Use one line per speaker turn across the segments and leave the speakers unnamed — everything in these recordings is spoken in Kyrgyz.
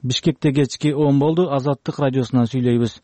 Бишкекте кечки 10 болду. Азаттык радиосунан сүйлөйбүз.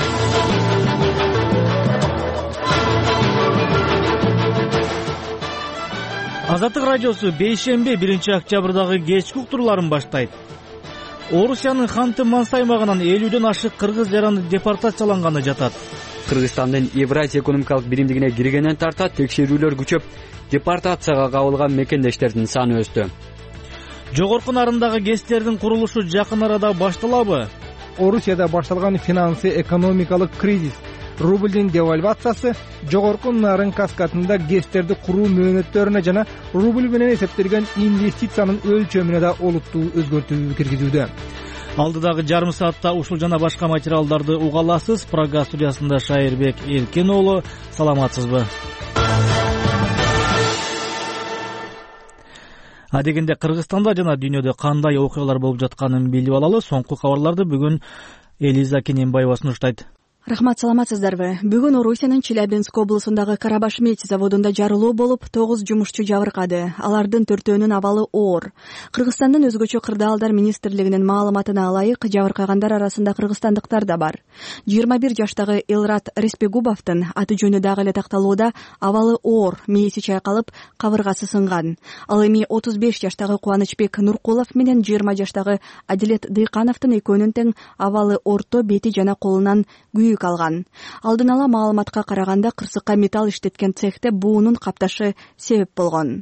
Азаттык радиосу бейшемби 1-октябрдагы кечки уктурууларын баштайт. Орусиянын Ханты-Мансы аймагынан 50дөн ашык кыргыз жараны депортацияланганы жатат.
Кыргызстандын Евразия экономикалык биримдигине киргенен тарта текшерүүлөр күчөп, депортацияга кабылган мекендештердин саны өстү.
Жогорку нарындагы ГЭСтердин курулушу жакын арада башталабы?
Орусияда башталган финансы экономикалык кризис, рублдин девальвациясы жогорку нарын каскадында ГЭСтерди куруу мөөнөттөрүнө жана рубль менен эсептелген инвестициянын өлчөмүнө да олуттуу өзгөртүү киргизүүдө.
Алдыдагы жарым саатта ушул жана башка материалдарды уга аласыз. Прага студиясында Шайырбек Эркен уулу. Саламатсызбы? Адегенде Кыргызстанда жана дүйнөдө кандай окуялар болуп жатканын билип алалы. Соңку кабарларды бүгүн Элиза Кененбаева сунуштайт.
Рахмат, саламатсыздарбы? Бүгүн Орусиянын Челябинск облусундагы Карабаш мечи заводунда жарылуу болуп, 9 жумушчу жабыркады. Алардын 4-өөнүн абалы оор. Кыргызстандын өзгөчө кырдаалдар министрлигинин маалыматына ылайык, жабыркагандар арасында кыргызстандыктар да бар. 21 жаштагы Элрат Респегубовдун аты жөнү дагы эле такталууда, абалы оор, мээси чайкалып, кабыргасы сынган. Ал эми 35 жаштагы Кубанычбек Нуркулов менен 20 жаштагы Адилет Дыйкановдун экөөнүн тең абалы орто, бети жана колунан күйүк алган. Алдын ала маалыматка караганда, кырсыкка металл иштеткен цехте буунун капташы себеп болгон.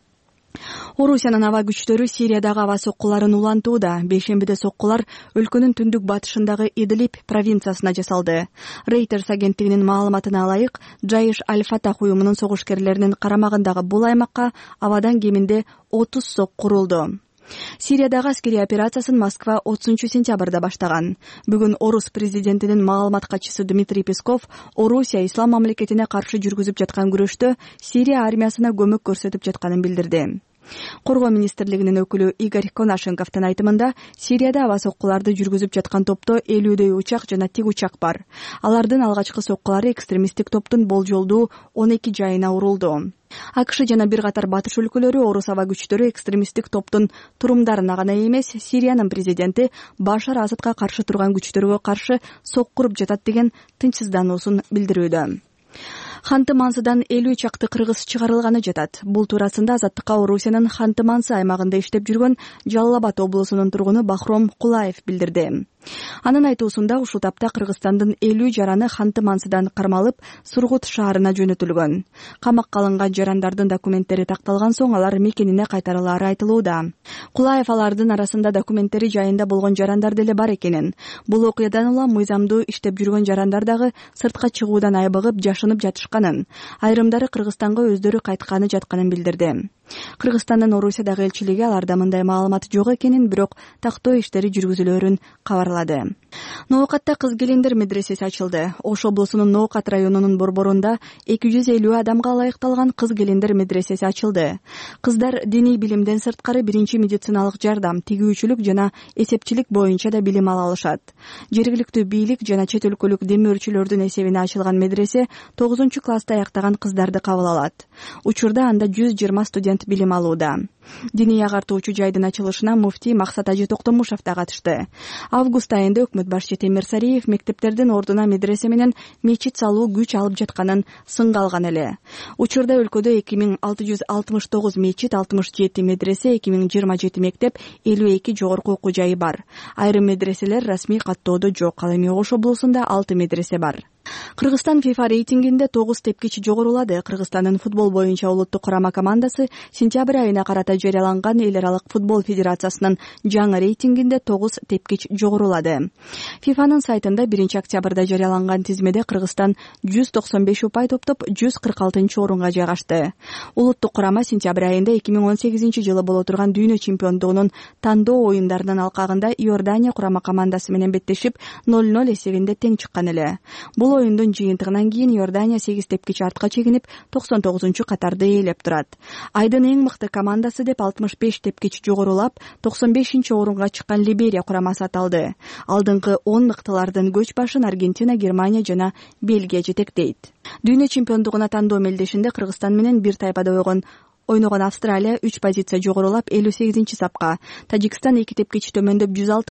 Орусиянын аба күчтөрү Сириядагы аба соккуларын улантууда. Бейшембиде соккулар өлкөнүн түндүк батышындагы Идлиб провинциясына жасалды. Reuters агенттигинин маалыматына ылайык, Жайыш Аль-Фатах уюмунун согушкерлеринин карамагындагы бул аймакка абадан кеминде 30 сок курулду. Сириядагы аскерий операциясын Москва 30-сентябрда баштаган. Бүгүн Орус президентинин маалымат катчысы Дмитрий Песков Орусия ислам мамлекетине каршы жүргүзүп жаткан күрөштө Сирия армиясына көмөк көрсөтүп жатканын билдирди. Коргоо министрлигинин өкүлү Игорь Конашенковдун айтымында, Сирияда аба соккуларды жүргүзүп жаткан топто 50дөй учак жана тик учак бар. Алардын алгачкы соккулары экстремисттик топтун болжолдуу 12 жайына урулду. АКШ жана бир катар батыш өлкөлөрү Орус аба күчтөрү экстремисттик топтун турумдарына гана эмес, Сириянын президенти Башар Асадка каршы турган күчтөргө каршы сок куруп жатат деген тынчсыздануусун билдирүүдө. Ханты-Мансыдан 50 чакты кыргыз чыгарылганы жатат. Бул туурасында Азаттыкка Орусиянын Ханты-Мансы аймагында иштеп жүргөн Жалал Абад облусунун тургуну Бахром Кулаев билдирди. Анын айтуусунда, ушул тапта Кыргызстандын 50 жараны Ханты-Мансыдан кармалып, Сургут шаарына жөнөтүлгөн. Камакка алынган жарандардын документтери такталган соң алар мекенине кайтарылары айтылууда. Кулаев алардын арасында документтери жайында болгон жарандар деле бар экенин. Бул окуядан улам мыйзамдуу иштеп жүргөн жарандар дагы сыртка чыгуудан айбыгып, жашынып жатышканын, айрымдары Кыргызстанга өздөрү кайтканы жатканын билдирди. Кыргызстандын Орусиядагы элчилиги аларда мындай маалымат жок экенин, бирок тактоо иштери жүргүзүлөөрүн кабарлады. Ноокатта кыз келиндер медресеси ачылды. Ош облусунун Ноокат районунун борборунда 250 адамга ылайыкталган кыз келиндер медресеси ачылды. Кыздар диний билимден сырткары биринчи медициналык жардам, тигүүчүлүк жана эсепчилик боюнча да билим ала алышат. Жергиликтүү бийлик жана чет өлкөлүк демөөрчүлөрдүн эсебине ачылган медресе 9-класста аяктаган кыздарды кабыл алат. Учурда анда 120 студент билим алууда. Диний агартуучу жайдын ачылышына муфтий Максат Ажы Токтомушев да катышты. Август айында өкмөт башчы Темир Сариев мектептердин ордуна медресе менен мечит салуу күч алып жатканын сынга алган эле. Учурда өлкөдө 2669 мечит, 67 медресе, 2027 мектеп, 52 жогорку окуу жайы бар. Айрым медреселер расмий каттоодо жок. Ал эми Ош облусунда 6 медресе бар. Кыргызстан FIFA рейтингинде 9 тепкич жогорулады. Кыргызстандын футбол боюнча улуттук курама командасы сентябрь айына карата жарыяланган Эл аралык футбол федерациясынын жаңы рейтингинде 9 тепкич жогорулады. FIFAнын сайтында 1-октябрда жарыяланган тизмеде Кыргызстан 195 упай топтоп 146-орунга жайгашты. Улуттук курама сентябрь айында 2018-жылы боло турган дүйнө чемпиондугунун тандоо оюндарынын алкагында Иордания курама командасы менен беттешип 0-0 эсебинде тең чыккан эле. Бул оюндун жыйынтыгынан кийин Иордания 8 тепкич артка чегинип 99-катарды ээлеп турат. Айдын эң мыкты командасы деп 65 тепкич жогорулап 95-орунга чыккан Либерия курамасы аталды. Алдыңкы 10 мыктылардын көч башын Аргентина, Германия жана Бельгия жетектейт. Дүйнө чемпиондугуна тандоо мелдешинде Кыргызстан менен бир тайпада ойногон Австралия 3 позиция жогорулап 58-сапка, Тажикстан 2 тепкич төмөндөп